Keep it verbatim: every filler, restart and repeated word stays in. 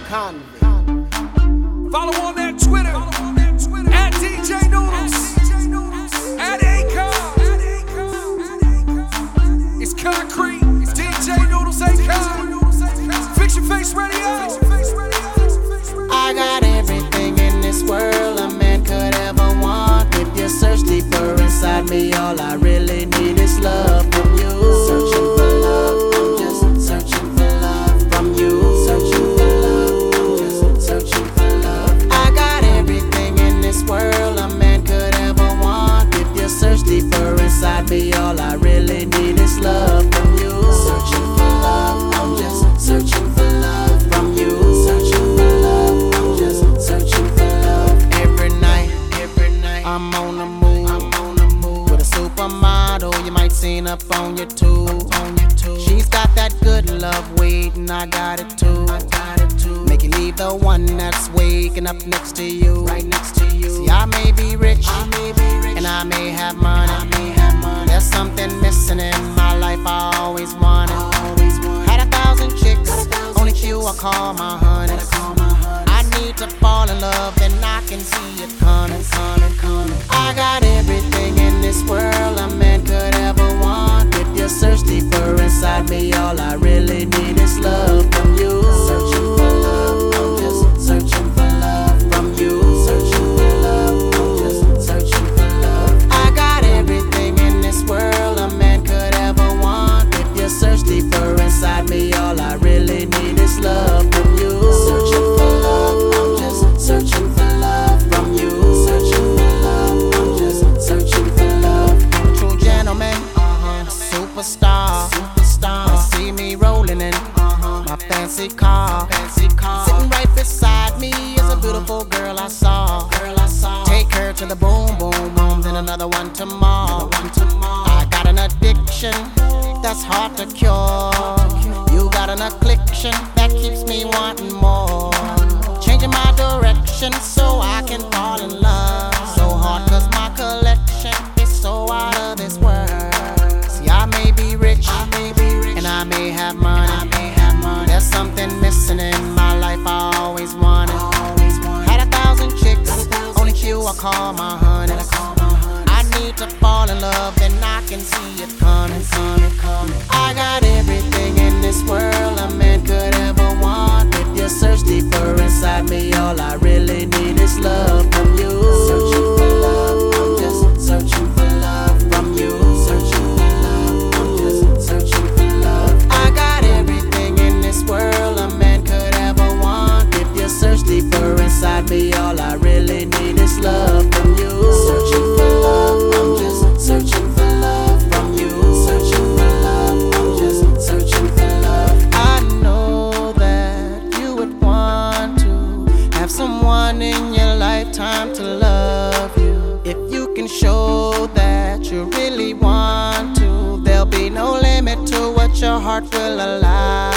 Convict. Follow on that Twitter, at D J Noodles, at Akon. It's Concrete, it's D J Noodles, Akon. Fix Your Face Radio. I got everything in this world a man could ever want. If you search deeper inside me, all I really need is love from you. Searching for love, I'm just searching for love from you. Searching for love, I'm just searching for love. I got everything in this world a man could ever want. If you search deeper inside me, all I really need is love from you. Searching for love, I'm just searching for love from you. Searching for love, I'm just searching for love. Every night, every night, I'm on the move. I'm on the move with a supermodel you might seen up on your tube. On your tube. She's got that good love waiting, I got it too. I got it too. Make you leave the one that's waking up next to you. Right next to you. See, I may be rich, I may be rich, and I may have money. I may have money. There's something missing in my life I always wanted. I always wanted. Had a thousand chicks, a thousand only few I call my honey. I need to fall in love, then I can see it coming, coming, coming. I got everything in this world a man could ever want. If you search deeper inside me, all I really need is love from you. Searching for love, I'm just searching for love from you. Searching for love, I'm just searching for love. I got everything in this world a man could ever want. If you search deeper inside me, all I really need is love from you. Searching for love, I'm just searching for love from you. Searching for love, I'm just searching for love. True gentleman, uh-huh. A superstar, superstar. You see me rolling in uh-huh. my fancy car, fancy car. Sitting right beside me is a beautiful girl I saw. Girl I saw. Take her to the boom boom room, then another one tomorrow. One tomorrow. I got an addiction that's hard to cure. You got an affliction that keeps me wanting more. Changing my direction so I can fall in love. So hard cause my collection is so out of this world. See, I may be rich, I may be rich, and I may have money. I may have money. There's something missing in my life I always wanted. Always wanted. Had a thousand chicks, a thousand only few I call my honey. I need to fall in love, then I can see it coming, coming, coming. I got everything in this world a man could ever want. If you search deeper inside me, all I really need is love from you. Searching for love, I'm just searching for love from you. Searching for love, I'm just searching for love. I got everything in this world a man could ever want. If you search deeper inside me, all I really need is love from you. Searching for love, I'm just searching for love from you. Searching for love, I'm just searching for love. I know that you would want to have someone in your lifetime to love you. If you can show that you really want to, there'll be no limit to what your heart will allow.